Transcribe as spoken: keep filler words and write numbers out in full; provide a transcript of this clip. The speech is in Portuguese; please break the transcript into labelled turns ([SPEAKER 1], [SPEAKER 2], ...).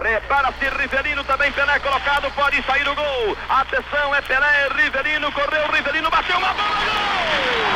[SPEAKER 1] Prepara-se Rivelino, também Pelé colocado, pode sair o gol. Atenção, é Pelé, Rivelino, correu, Rivelino, bateu uma bola, gol!